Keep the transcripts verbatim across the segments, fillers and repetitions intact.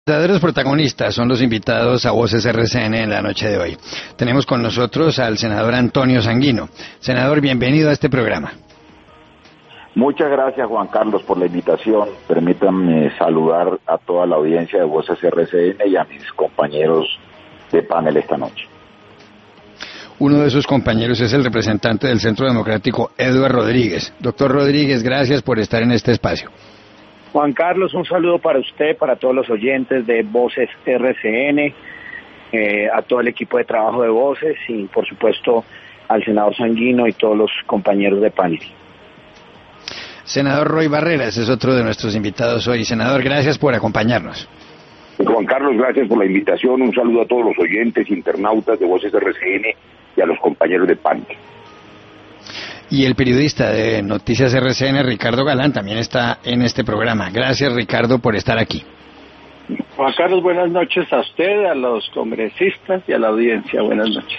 Verdaderos protagonistas son los invitados a Voces R C N en la noche de hoy. Tenemos con nosotros al senador Antonio Sanguino. Senador, bienvenido a este programa. Muchas gracias, Juan Carlos, por la invitación. Permítanme saludar a toda la audiencia de Voces R C N y a mis compañeros de panel esta noche. Uno de sus compañeros es el representante del Centro Democrático, Eduard Rodríguez. Doctor Rodríguez, gracias por estar en este espacio. Juan Carlos, un saludo para usted, para todos los oyentes de Voces R C N, eh, a todo el equipo de trabajo de Voces y, por supuesto, al senador Sanguino y todos los compañeros de panel. Senador Roy Barreras es otro de nuestros invitados hoy. Senador, gracias por acompañarnos. Juan Carlos, gracias por la invitación. Un saludo a todos los oyentes, internautas de Voces R C N y a los compañeros de panel. Y el periodista de Noticias R C N, Ricardo Galán, también está en este programa. Gracias, Ricardo, por estar aquí. Juan Carlos, buenas noches a usted, a los congresistas y a la audiencia. Buenas noches.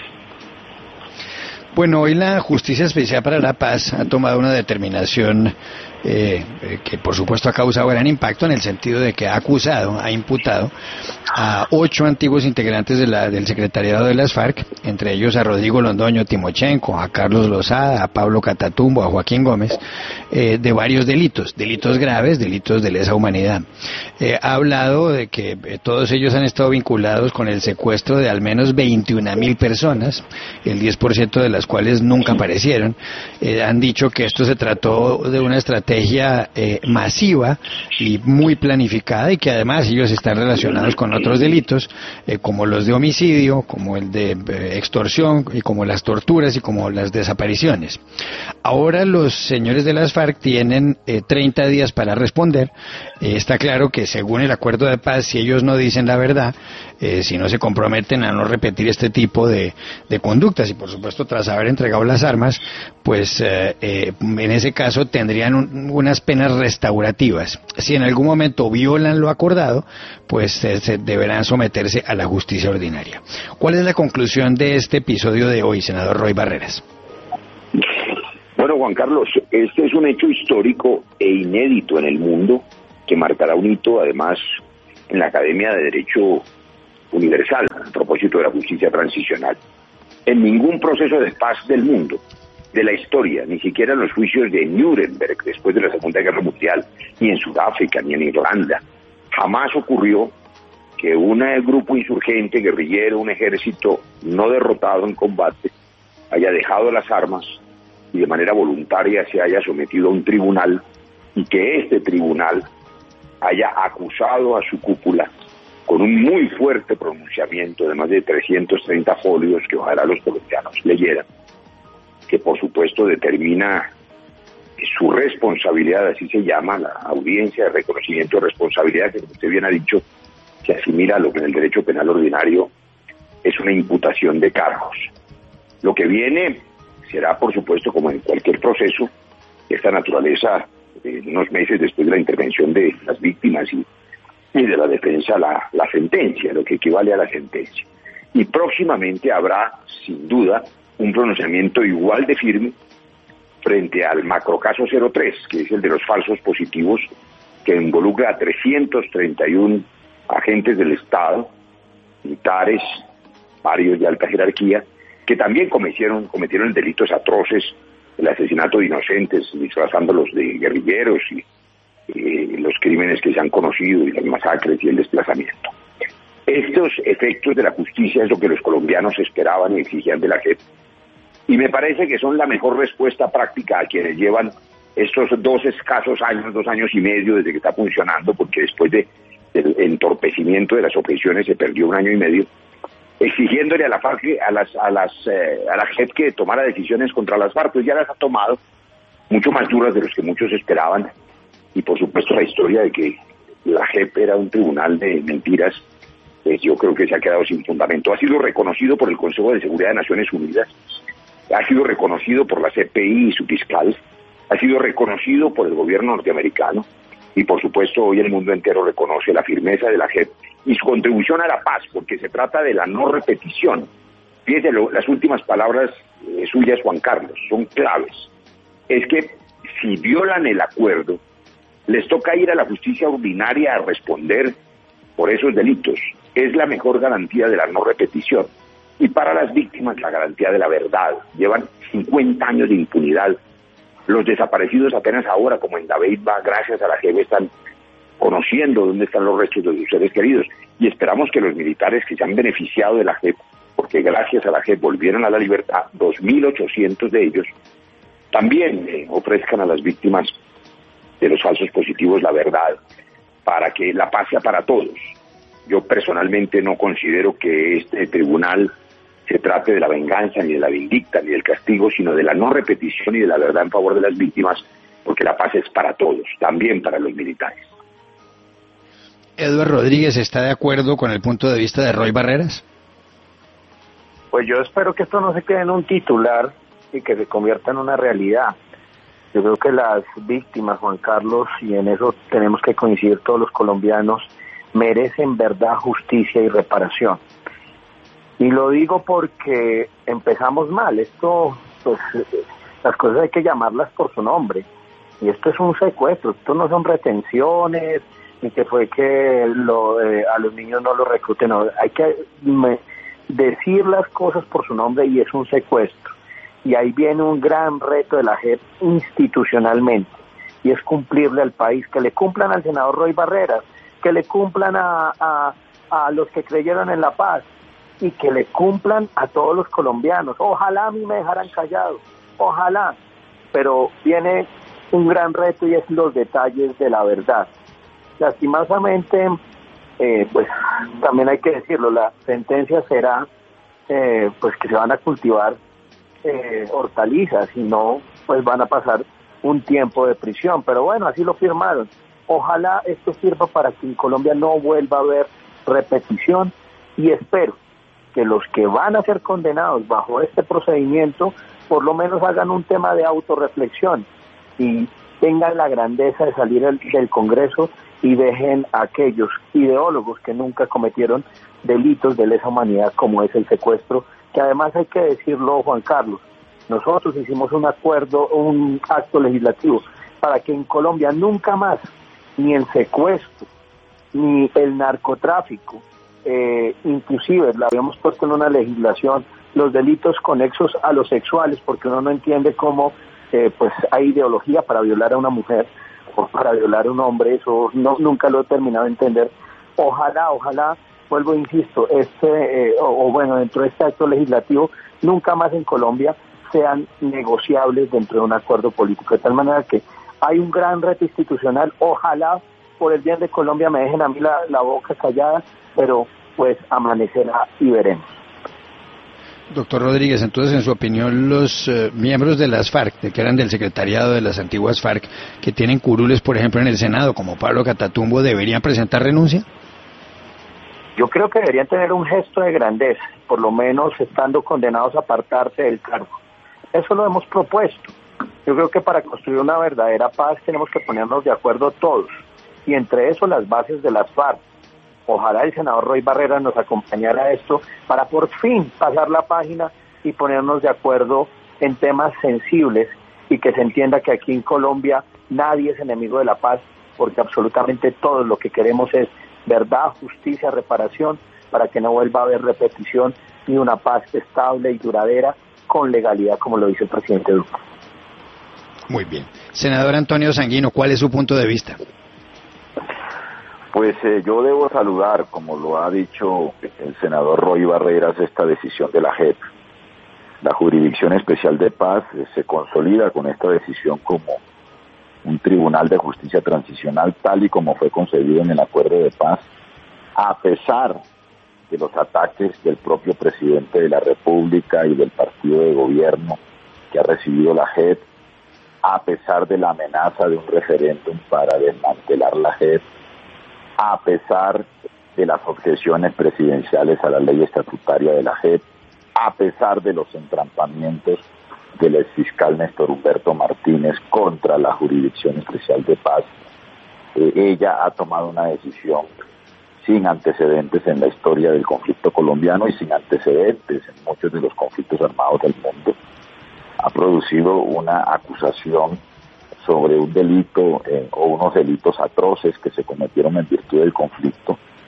Bueno, hoy la Justicia Especial para la Paz ha tomado una determinación eh, que por supuesto ha causado gran impacto en el sentido de que ha acusado, ha imputado a ocho antiguos integrantes de la, del secretariado de las FARC, entre ellos a Rodrigo Londoño Timochenko, a Carlos Lozada, a Pablo Catatumbo, a Joaquín Gómez, eh, de varios delitos, delitos graves, delitos de lesa humanidad. Eh, ha hablado de que eh, todos ellos han estado vinculados con el secuestro de al menos veintiuna mil personas, el diez por ciento de las cuales nunca aparecieron. Eh, han dicho que esto se trató de una estrategia eh, masiva y muy planificada y que además ellos están relacionados con otros delitos eh, como los de homicidio, como el de eh, extorsión y como las torturas y como las desapariciones. Ahora los señores de las FARC tienen eh, treinta días para responder. Eh, está claro que según el acuerdo de paz, si ellos no dicen la verdad, eh, si no se comprometen a no repetir este tipo de, de conductas y por supuesto tras haber entregado las armas, pues eh, eh, en ese caso tendrían un, unas penas restaurativas. Si en algún momento violan lo acordado, pues eh, se deberán someterse a la justicia ordinaria. ¿Cuál es la conclusión de este episodio de hoy, senador Roy Barreras? Bueno, Juan Carlos, este es un hecho histórico e inédito en el mundo que marcará un hito, además, en la Academia de Derecho Universal, a propósito de la justicia transicional. En ningún proceso de paz del mundo, de la historia, ni siquiera en los juicios de Nuremberg después de la Segunda Guerra Mundial, ni en Sudáfrica, ni en Irlanda, jamás ocurrió que un grupo insurgente, guerrillero, un ejército no derrotado en combate, haya dejado las armas y de manera voluntaria se haya sometido a un tribunal y que este tribunal haya acusado a su cúpula con un muy fuerte pronunciamiento de más de trescientos treinta folios que ojalá los colombianos leyeran, que por supuesto determina su responsabilidad, así se llama, la audiencia de reconocimiento de responsabilidad, que como usted bien ha dicho, se asimila a lo que en el derecho penal ordinario es una imputación de cargos. Lo que viene será, por supuesto, como en cualquier proceso, esta naturaleza, eh, unos meses después de la intervención de las víctimas y, y de la defensa, la, la sentencia, lo que equivale a la sentencia. Y próximamente habrá, sin duda, un pronunciamiento igual de firme frente al macrocaso cero tres, que es el de los falsos positivos, que involucra a trescientos treinta y uno agentes del Estado, militares, varios de alta jerarquía, que también cometieron, cometieron delitos atroces, el asesinato de inocentes, disfrazándolos de guerrilleros y eh, los crímenes que se han conocido y las masacres y el desplazamiento. Estos efectos de la justicia es lo que los colombianos esperaban y exigían de la J E P. Y me parece que son la mejor respuesta práctica a quienes llevan estos dos escasos años, dos años y medio desde que está funcionando, porque después de, del entorpecimiento de las objeciones se perdió un año y medio, exigiéndole a la FARC, a las, a las, eh, a la J E P que tomara decisiones contra las FARC, pues ya las ha tomado, mucho más duras de los que muchos esperaban, y por supuesto la historia de que la J E P era un tribunal de mentiras, pues yo creo que se ha quedado sin fundamento. Ha sido reconocido por el Consejo de Seguridad de Naciones Unidas, ha sido reconocido por la C P I y su fiscal, ha sido reconocido por el gobierno norteamericano, y por supuesto hoy el mundo entero reconoce la firmeza de la J E P y su contribución a la paz, porque se trata de la no repetición. Fíjese, lo, las últimas palabras eh, suyas, Juan Carlos, son claves. Es que si violan el acuerdo, les toca ir a la justicia ordinaria a responder por esos delitos es la mejor garantía de la no repetición. Y para las víctimas la garantía de la verdad. Llevan cincuenta años de impunidad. Los desaparecidos apenas ahora, como en Dabeiba, gracias a la J E P, están conociendo dónde están los restos de sus seres queridos. Y esperamos que los militares que se han beneficiado de la J E P, porque gracias a la J E P volvieron a la libertad, dos mil ochocientos de ellos, también eh, ofrezcan a las víctimas de los falsos positivos la verdad, para que la paz sea para todos. Yo personalmente no considero que este tribunal se trate de la venganza, ni de la vindicta, ni del castigo, sino de la no repetición y de la verdad en favor de las víctimas, porque la paz es para todos, también para los militares. ¿Eduardo Rodríguez está de acuerdo con el punto de vista de Roy Barreras? Pues yo espero que esto no se quede en un titular y que se convierta en una realidad. Yo creo que las víctimas, Juan Carlos, y en eso tenemos que coincidir todos los colombianos, merecen verdad, justicia y reparación. Y lo digo porque empezamos mal. Esto, pues, las cosas hay que llamarlas por su nombre. Y esto es un secuestro. Esto no son retenciones, ni que fue que lo, eh, a los niños no los recluten. No. Hay que me, decir las cosas por su nombre y es un secuestro. Y ahí viene un gran reto de la J E P institucionalmente. Y es cumplirle al país, que le cumplan al senador Roy Barreras, que le cumplan a, a, a los que creyeron en la paz y que le cumplan a todos los colombianos. Ojalá a mí me dejaran callado, ojalá, pero viene un gran reto y es los detalles de la verdad. Lastimosamente, eh, pues también hay que decirlo, la sentencia será eh, pues que se van a cultivar eh, hortalizas y no pues van a pasar un tiempo de prisión, pero bueno, así lo firmaron. Ojalá esto sirva para que en Colombia no vuelva a haber repetición y espero que los que van a ser condenados bajo este procedimiento por lo menos hagan un tema de autorreflexión y tengan la grandeza de salir del, del Congreso y dejen a aquellos ideólogos que nunca cometieron delitos de lesa humanidad como es el secuestro, que además hay que decirlo, Juan Carlos, nosotros hicimos un acuerdo, un acto legislativo para que en Colombia nunca más ni el secuestro, ni el narcotráfico, eh, inclusive lo habíamos puesto en una legislación, los delitos conexos a los sexuales, porque uno no entiende cómo eh, pues hay ideología para violar a una mujer o para violar a un hombre, eso no, nunca lo he terminado de entender. Ojalá, ojalá, vuelvo e insisto, este, eh, o, o bueno, dentro de este acto legislativo, nunca más en Colombia sean negociables dentro de un acuerdo político, de tal manera que hay un gran reto institucional. Ojalá por el bien de Colombia me dejen a mí la, la boca callada, pero pues amanecerá y veremos. Doctor Rodríguez, entonces en su opinión los eh, miembros de las FARC, de que eran del secretariado de las antiguas FARC, que tienen curules por ejemplo en el Senado, como Pablo Catatumbo, ¿deberían presentar renuncia? Yo creo que deberían tener un gesto de grandeza, por lo menos estando condenados a apartarse del cargo. Eso lo hemos propuesto. Yo creo que para construir una verdadera paz tenemos que ponernos de acuerdo todos, y entre eso las bases de las FARC. Ojalá el senador Roy Barreras nos acompañara a esto para por fin pasar la página y ponernos de acuerdo en temas sensibles y que se entienda que aquí en Colombia nadie es enemigo de la paz, porque absolutamente todos lo que queremos es verdad, justicia, reparación, para que no vuelva a haber repetición ni una paz estable y duradera con legalidad, como lo dice el presidente Duque. Muy bien. Senador Antonio Sanguino, ¿cuál es su punto de vista? Pues eh, yo debo saludar, como lo ha dicho el senador Roy Barreras, esta decisión de la J E P. La Jurisdicción Especial de Paz eh, se consolida con esta decisión como un tribunal de justicia transicional, tal y como fue concebido en el acuerdo de paz, a pesar de los ataques del propio presidente de la República y del partido de gobierno que ha recibido la J E P, a pesar de la amenaza de un referéndum para desmantelar la J E P, a pesar de las objeciones presidenciales a la ley estatutaria de la J E P, a pesar de los entrampamientos del exfiscal Néstor Humberto Martínez contra la Jurisdicción Especial de Paz, eh, ella ha tomado una decisión sin antecedentes en la historia del conflicto colombiano y sin antecedentes en muchos de los conflictos armados del mundo. Ha producido una acusación sobre un delito eh, o unos delitos atroces que se cometieron en virtud del conflicto,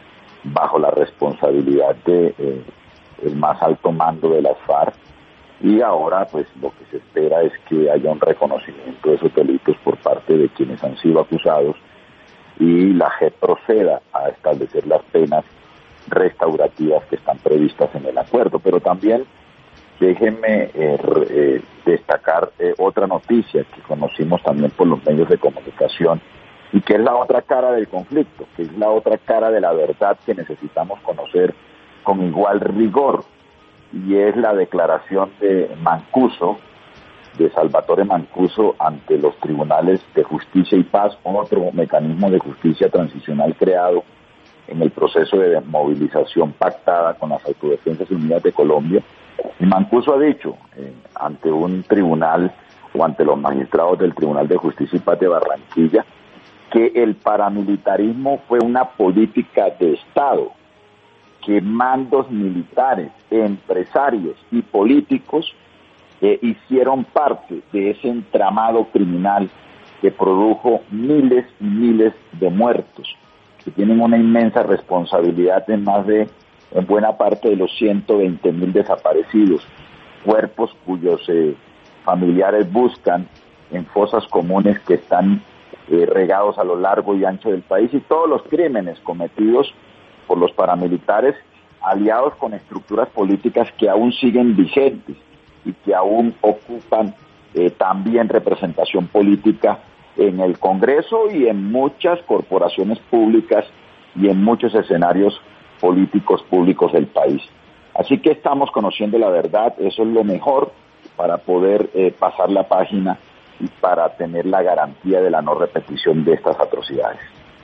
bajo la responsabilidad de eh, el más alto mando de las FARC, y ahora pues lo que se espera es que haya un reconocimiento de esos delitos por parte de quienes han sido acusados y la J E P proceda a establecer las penas restaurativas que están previstas en el acuerdo. Pero también déjenme eh, eh, destacar eh, otra noticia que conocimos también por los medios de comunicación y que es la otra cara del conflicto, que es la otra cara de la verdad que necesitamos conocer con igual rigor, y es la declaración de Mancuso, de Salvatore Mancuso, ante los tribunales de justicia y paz, otro mecanismo de justicia transicional creado en el proceso de movilización pactada con las Autodefensas Unidas de Colombia. Y Mancuso ha dicho eh, ante un tribunal o ante los magistrados del Tribunal de Justicia y Paz de Barranquilla que el paramilitarismo fue una política de Estado, que mandos militares, empresarios y políticos eh, hicieron parte de ese entramado criminal que produjo miles y miles de muertos, que tienen una inmensa responsabilidad en más de, en buena parte de los ciento veinte mil desaparecidos, cuerpos cuyos eh, familiares buscan en fosas comunes que están eh, regados a lo largo y ancho del país, y todos los crímenes cometidos por los paramilitares aliados con estructuras políticas que aún siguen vigentes y que aún ocupan eh, también representación política en el Congreso y en muchas corporaciones públicas y en muchos escenarios políticos públicos del país. Así que estamos conociendo la verdad, eso es lo mejor para poder eh, pasar la página y para tener la garantía de la no repetición de estas atrocidades.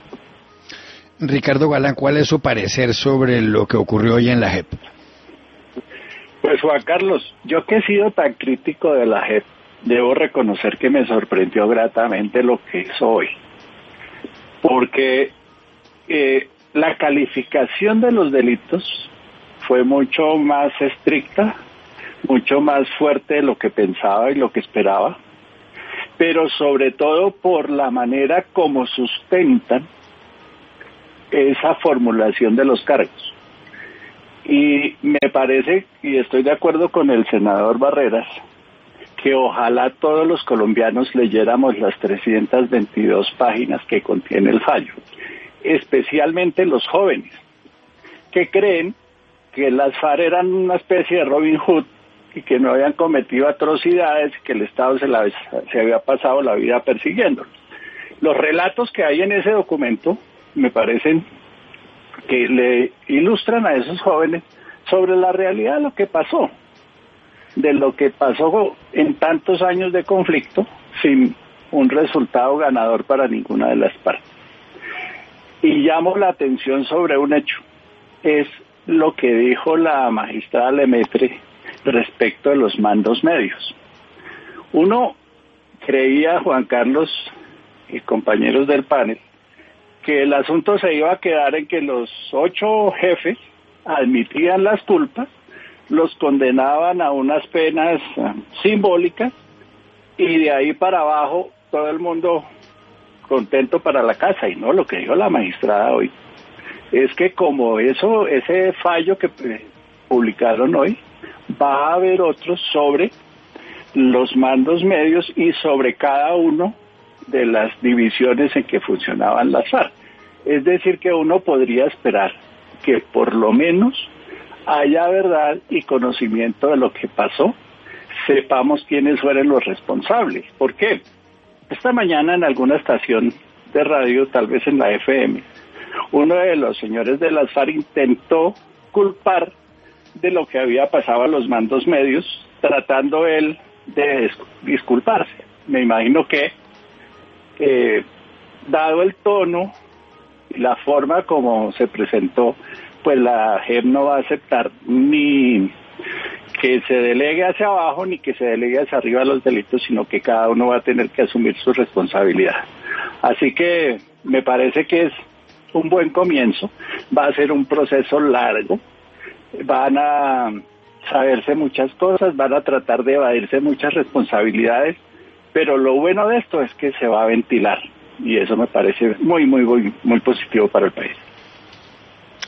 Ricardo Galán, ¿cuál es su parecer sobre lo que ocurrió hoy en la J E P? Pues Juan Carlos, yo que he sido tan crítico de la J E P, debo reconocer que me sorprendió gratamente lo que hizo hoy. Porque eh, la calificación de los delitos fue mucho más estricta, mucho más fuerte de lo que pensaba y lo que esperaba, pero sobre todo por la manera como sustentan esa formulación de los cargos. Y me parece, y estoy de acuerdo con el senador Barreras, que ojalá todos los colombianos leyéramos las trescientas veintidós páginas que contiene el fallo, especialmente los jóvenes, que creen que las FARC eran una especie de Robin Hood y que no habían cometido atrocidades, que el Estado se, la, se había pasado la vida persiguiéndolos. Los relatos que hay en ese documento me parecen que le ilustran a esos jóvenes sobre la realidad de lo que pasó, de lo que pasó en tantos años de conflicto sin un resultado ganador para ninguna de las partes. Y llamo la atención sobre un hecho, es lo que dijo la magistrada Lemaitre respecto de los mandos medios. Uno creía, Juan Carlos y compañeros del panel, que el asunto se iba a quedar en que los ocho jefes admitían las culpas, los condenaban a unas penas uh, simbólicas y de ahí para abajo todo el mundo contento para la casa. Y no, lo que dijo la magistrada hoy es que como eso, ese fallo que eh, publicaron hoy, va a haber otros sobre los mandos medios y sobre cada uno de las divisiones en que funcionaban las FARC. Es decir, que uno podría esperar que por lo menos haya verdad y conocimiento de lo que pasó, sepamos quiénes fueron los responsables. ¿Por qué? Esta mañana en alguna estación de radio, tal vez en la F M, uno de los señores de las FARC intentó culpar de lo que había pasado a los mandos medios, tratando él de disculparse. Me imagino que, eh, dado el tono y la forma como se presentó, pues la J E P no va a aceptar ni que se delegue hacia abajo ni que se delegue hacia arriba los delitos, sino que cada uno va a tener que asumir su responsabilidad. Así que me parece que es un buen comienzo, va a ser un proceso largo, van a saberse muchas cosas, van a tratar de evadirse muchas responsabilidades, pero lo bueno de esto es que se va a ventilar y eso me parece muy, muy, muy, muy positivo para el país.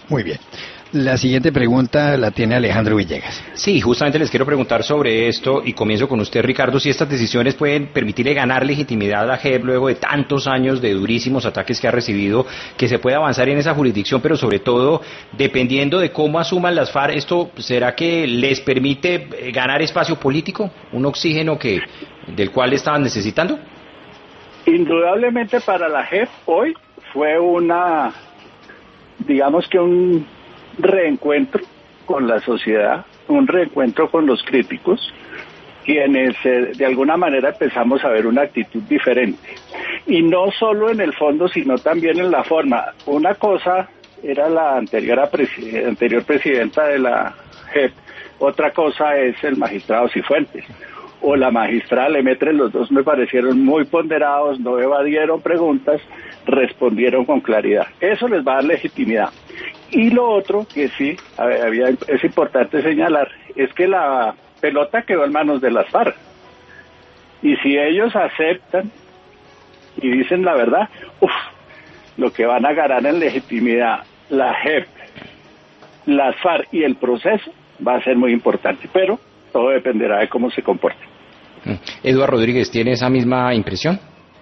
Muy bien. La siguiente pregunta la tiene Alejandro Villegas. Sí, justamente les quiero preguntar sobre esto y comienzo con usted, Ricardo, si estas decisiones pueden permitirle ganar legitimidad a J E P luego de tantos años de durísimos ataques que ha recibido, que se pueda avanzar en esa jurisdicción, pero sobre todo, dependiendo de cómo asuman las FARC, ¿esto será que les permite ganar espacio político, un oxígeno que del cual estaban necesitando? Indudablemente para la J E P hoy fue una, digamos que un reencuentro con la sociedad, un reencuentro con los críticos, quienes eh, de alguna manera empezamos a ver una actitud diferente. Y no solo en el fondo, sino también en la forma. Una cosa era la anterior, presi- anterior presidenta de la J E P, otra cosa es el magistrado Cifuentes o la magistrada Lemaitre. Los dos me parecieron muy ponderados, no evadieron preguntas, respondieron con claridad. Eso les va a dar legitimidad. Y lo otro que sí había, es importante señalar es que la pelota quedó en manos de las FARC. Y si ellos aceptan y dicen la verdad, uf, lo que van a ganar en legitimidad la J E P, las FARC y el proceso va a ser muy importante, pero todo dependerá de cómo se comporten. Eduardo Rodríguez, ¿tiene esa misma impresión?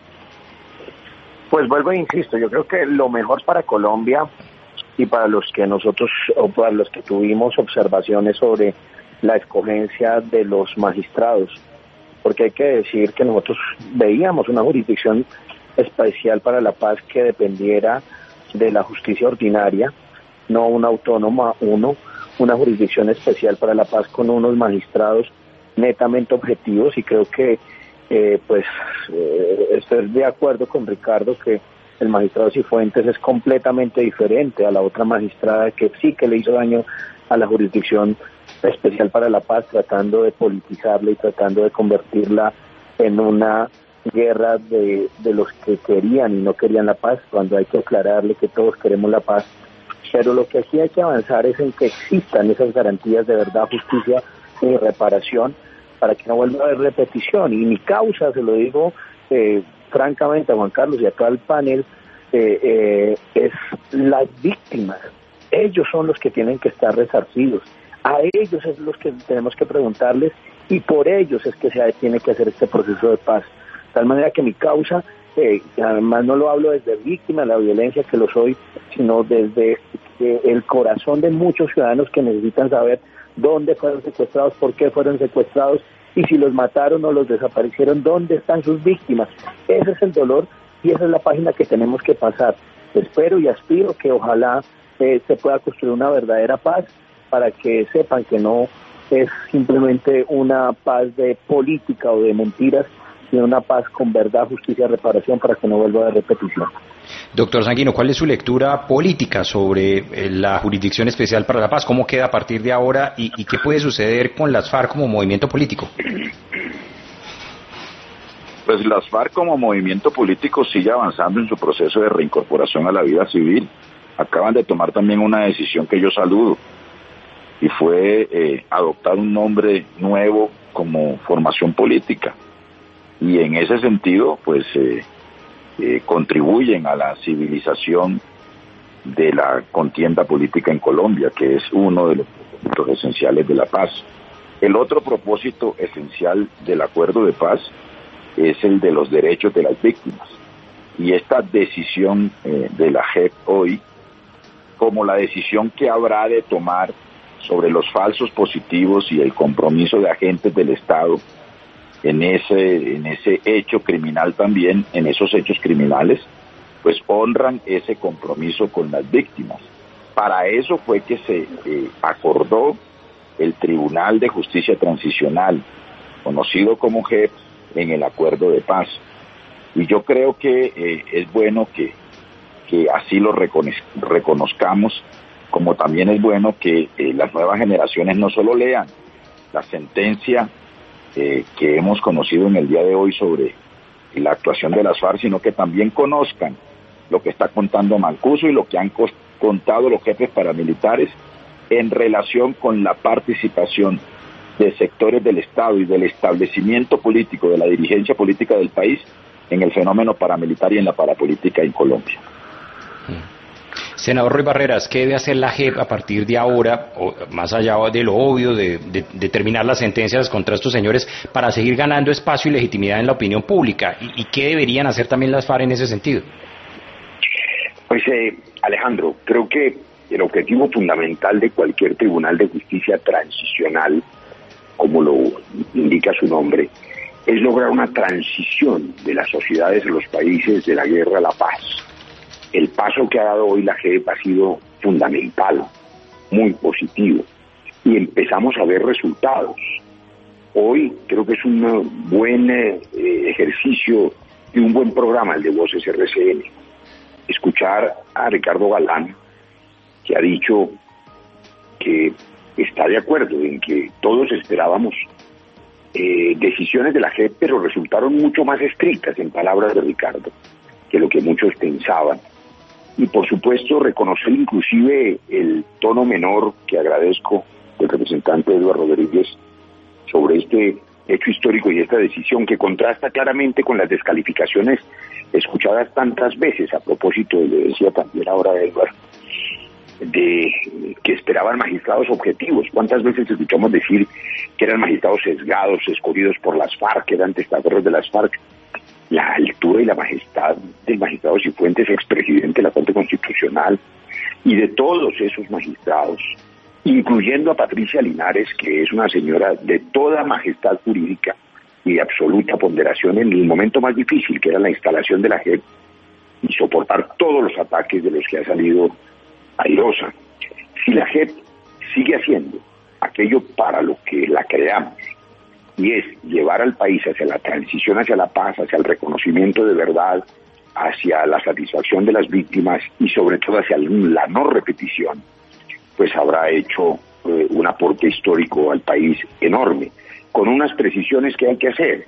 Pues vuelvo e insisto, yo creo que lo mejor para Colombia y para los que nosotros, o para los que tuvimos observaciones sobre la escogencia de los magistrados, porque hay que decir que nosotros veíamos una jurisdicción especial para la paz que dependiera de la justicia ordinaria, no una autónoma, uno, una jurisdicción especial para la paz con unos magistrados netamente objetivos, y creo que eh, pues eh, estoy de acuerdo con Ricardo que el magistrado Cifuentes es completamente diferente a la otra magistrada que sí que le hizo daño a la jurisdicción especial para la paz, tratando de politizarla y tratando de convertirla en una guerra de, de los que querían y no querían la paz, cuando hay que aclararle que todos queremos la paz. Pero lo que aquí hay que avanzar es en que existan esas garantías de verdad, justicia y reparación para que no vuelva a haber repetición. Y mi causa, se lo digo eh, francamente a Juan Carlos y a todo el panel, eh, eh, es las víctimas. Ellos son los que tienen que estar resarcidos. A ellos es los que tenemos que preguntarles y por ellos es que se tiene que hacer este proceso de paz. De tal manera que mi causa, eh, además no lo hablo desde víctima de la violencia que lo soy, sino desde eh, el corazón de muchos ciudadanos que necesitan saber dónde fueron secuestrados, por qué fueron secuestrados y si los mataron o los desaparecieron, dónde están sus víctimas. Ese es el dolor y esa es la página que tenemos que pasar. Espero y aspiro que ojalá eh, se pueda construir una verdadera paz para que sepan que no es simplemente una paz de política o de mentiras, sino una paz con verdad, justicia y reparación para que no vuelva a haber repetición. Doctor Sanguino, ¿cuál es su lectura política sobre eh, la Jurisdicción Especial para la Paz? ¿Cómo queda a partir de ahora y, y qué puede suceder con las FARC como movimiento político? Pues las FARC como movimiento político sigue avanzando en su proceso de reincorporación a la vida civil. Acaban de tomar también una decisión que yo saludo, y fue eh, adoptar un nombre nuevo como formación política. Y en ese sentido, pues, eh, eh, contribuyen a la civilización de la contienda política en Colombia, que es uno de los propósitos esenciales de la paz. El otro propósito esencial del acuerdo de paz es el de los derechos de las víctimas. Y esta decisión eh, de la J E P hoy, como la decisión que habrá de tomar sobre los falsos positivos y el compromiso de agentes del Estado en ese, en ese hecho criminal también, en esos hechos criminales, pues honran ese compromiso con las víctimas. Para eso fue que se eh, acordó el Tribunal de Justicia Transicional, conocido como J E P, en el acuerdo de paz. Y yo creo que eh, es bueno que, que así lo recono- reconozcamos, como también es bueno que eh, las nuevas generaciones no solo lean la sentencia eh, que hemos conocido en el día de hoy sobre la actuación de las FARC, sino que también conozcan lo que está contando Mancuso y lo que han co- contado los jefes paramilitares en relación con la participación de sectores del Estado y del establecimiento político, de la dirigencia política del país, en el fenómeno paramilitar y en la parapolítica en Colombia. Senador Roy Barreras, ¿qué debe hacer la J E P a partir de ahora, o más allá de lo obvio de, de, de terminar las sentencias contra estos señores, para seguir ganando espacio y legitimidad en la opinión pública? ¿Y, y qué deberían hacer también las FARC en ese sentido? Pues eh, Alejandro, creo que el objetivo fundamental de cualquier tribunal de justicia transicional, como lo indica su nombre, es lograr una transición de las sociedades de los países de la guerra a la paz. El paso que ha dado hoy la J E P ha sido fundamental, muy positivo, y empezamos a ver resultados. Hoy creo que es un buen eh, ejercicio y un buen programa el de Voces R C N. Escuchar a Ricardo Galán, que ha dicho que está de acuerdo en que todos esperábamos eh, decisiones de la J E P, pero resultaron mucho más estrictas, en palabras de Ricardo, que lo que muchos pensaban. Y por supuesto reconocer inclusive el tono menor, que agradezco, del representante Eduardo Rodríguez sobre este hecho histórico y esta decisión que contrasta claramente con las descalificaciones escuchadas tantas veces, a propósito, le decía también ahora Eduardo, de que esperaban magistrados objetivos. ¿Cuántas veces escuchamos decir que eran magistrados sesgados, escogidos por las FARC, que eran testaferros de las FARC? La altura y la majestad del magistrado Cifuentes, expresidente de la Corte Constitucional, y de todos esos magistrados, incluyendo a Patricia Linares, que es una señora de toda majestad jurídica y de absoluta ponderación en el momento más difícil, que era la instalación de la J E P, y soportar todos los ataques de los que ha salido airosa. Si la J E P sigue haciendo aquello para lo que la creamos, y es llevar al país hacia la transición, hacia la paz, hacia el reconocimiento de verdad, hacia la satisfacción de las víctimas y sobre todo hacia la no repetición, pues habrá hecho eh, un aporte histórico al país enorme, con unas precisiones que hay que hacer.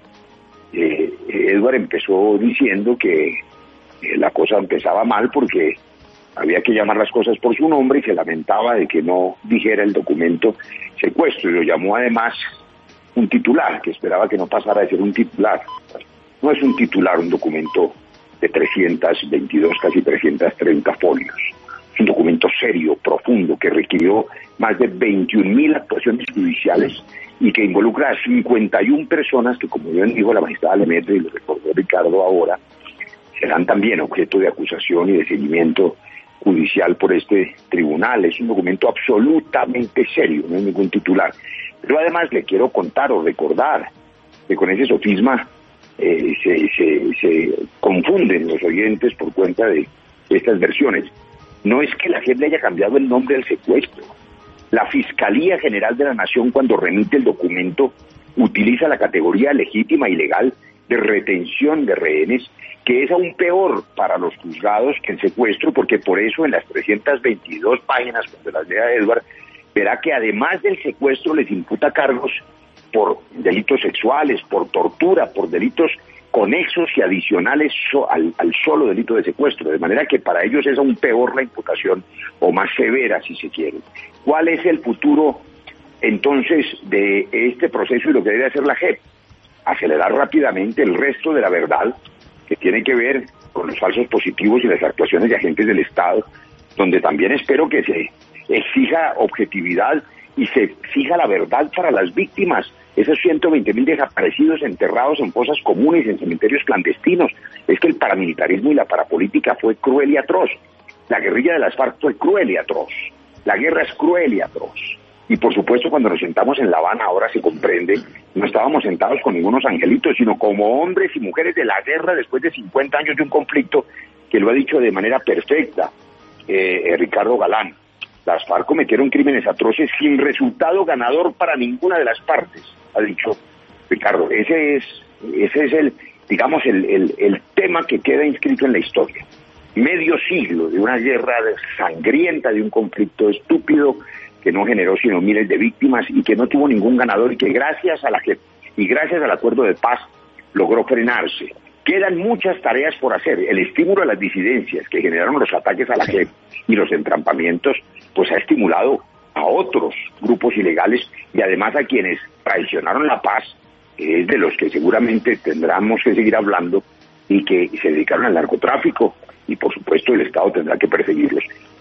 Eh, Edward empezó diciendo que eh, la cosa empezaba mal porque había que llamar las cosas por su nombre y se lamentaba de que no dijera el documento secuestro, y lo llamó además un titular, que esperaba que no pasara de ser un titular. No es un titular, un documento de trescientos veintidós, casi trescientos treinta folios. Es un documento serio, profundo, que requirió más de veintiún mil actuaciones judiciales y que involucra a cincuenta y una personas que, como bien dijo la magistrada Lemaitre y lo recordó Ricardo ahora, serán también objeto de acusación y de seguimiento judicial por este tribunal. Es un documento absolutamente serio, no es ningún titular. Pero además le quiero contar o recordar que con ese sofisma eh, se, se, se confunden los oyentes por cuenta de estas versiones. No es que la J E P le haya cambiado el nombre al secuestro. La Fiscalía General de la Nación, cuando remite el documento, utiliza la categoría legítima y legal de retención de rehenes, que es aún peor para los juzgados que el secuestro, porque por eso en las trescientas veintidós páginas, cuando las lea Edward, verá que además del secuestro les imputa cargos por delitos sexuales, por tortura, por delitos conexos y adicionales so, al, al solo delito de secuestro, de manera que para ellos es aún peor la imputación, o más severa si se quiere. ¿Cuál es el futuro entonces de este proceso y lo que debe hacer la J E P? Acelerar rápidamente el resto de la verdad, que tiene que ver con los falsos positivos y las actuaciones de agentes del Estado, donde también espero que se exija objetividad y se exija la verdad para las víctimas, esos ciento veinte mil desaparecidos enterrados en fosas comunes, en cementerios clandestinos. Es que el paramilitarismo y la parapolítica fue cruel y atroz. La guerrilla de las FARC fue cruel y atroz. La guerra es cruel y atroz. Y por supuesto, cuando nos sentamos en La Habana, ahora se comprende, no estábamos sentados con ningunos angelitos, sino como hombres y mujeres de la guerra después de cincuenta años de un conflicto, que lo ha dicho de manera perfecta eh, eh, Ricardo Galán. Las FARC cometieron crímenes atroces sin resultado ganador para ninguna de las partes, ha dicho Ricardo. Ese es, ese es el, digamos, el, el, el tema que queda inscrito en la historia. Medio siglo de una guerra sangrienta, de un conflicto estúpido, que no generó sino miles de víctimas y que no tuvo ningún ganador, y que gracias a la J E P y gracias al acuerdo de paz logró frenarse. Quedan muchas tareas por hacer. El estímulo a las disidencias que generaron los ataques a la J E P y los entrampamientos, pues ha estimulado a otros grupos ilegales y además a quienes traicionaron la paz, que es de los que seguramente tendremos que seguir hablando, y que se dedicaron al narcotráfico, y por supuesto el Estado tendrá que perseguirlos.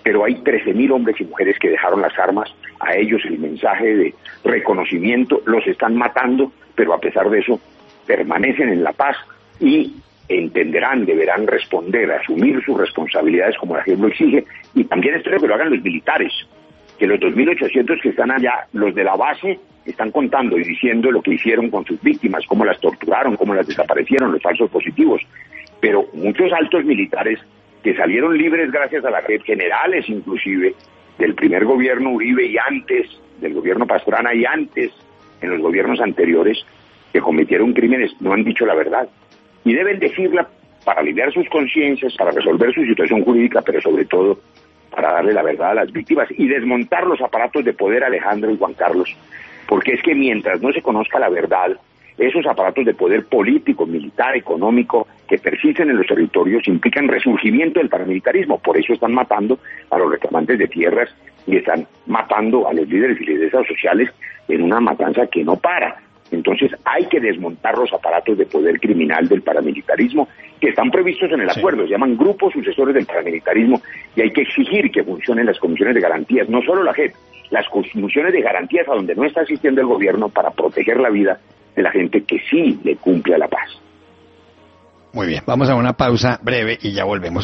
pero hay trece mil hombres y mujeres que dejaron las armas, a ellos el mensaje de reconocimiento, los están matando, pero a pesar de eso permanecen en la paz y entenderán, deberán responder, asumir sus responsabilidades como la J E P lo exige, y también espero que lo hagan los militares, que los dos mil ochocientos que están allá, los de la base, están contando y diciendo lo que hicieron con sus víctimas, cómo las torturaron, cómo las desaparecieron, los falsos positivos, pero muchos altos militares que salieron libres gracias a la J E P, generales inclusive, del primer gobierno Uribe y antes, del gobierno Pastrana y antes, en los gobiernos anteriores, que cometieron crímenes, no han dicho la verdad. Y deben decirla para aliviar sus conciencias, para resolver su situación jurídica, pero sobre todo para darle la verdad a las víctimas y desmontar los aparatos de poder, Alejandro y Juan Carlos, porque es que mientras no se conozca la verdad, esos aparatos de poder político, militar, económico, que persisten en los territorios, implican resurgimiento del paramilitarismo. Por eso están matando a los reclamantes de tierras y están matando a los líderes y lideresas sociales en una matanza que no para. Entonces hay que desmontar los aparatos de poder criminal del paramilitarismo que están previstos en el sí. acuerdo, se llaman grupos sucesores del paramilitarismo, y hay que exigir que funcionen las comisiones de garantías, no solo la J E P, las comisiones de garantías a donde no está asistiendo el gobierno para proteger la vida de la gente que sí le cumple a la paz. Muy bien, vamos a una pausa breve y ya volvemos.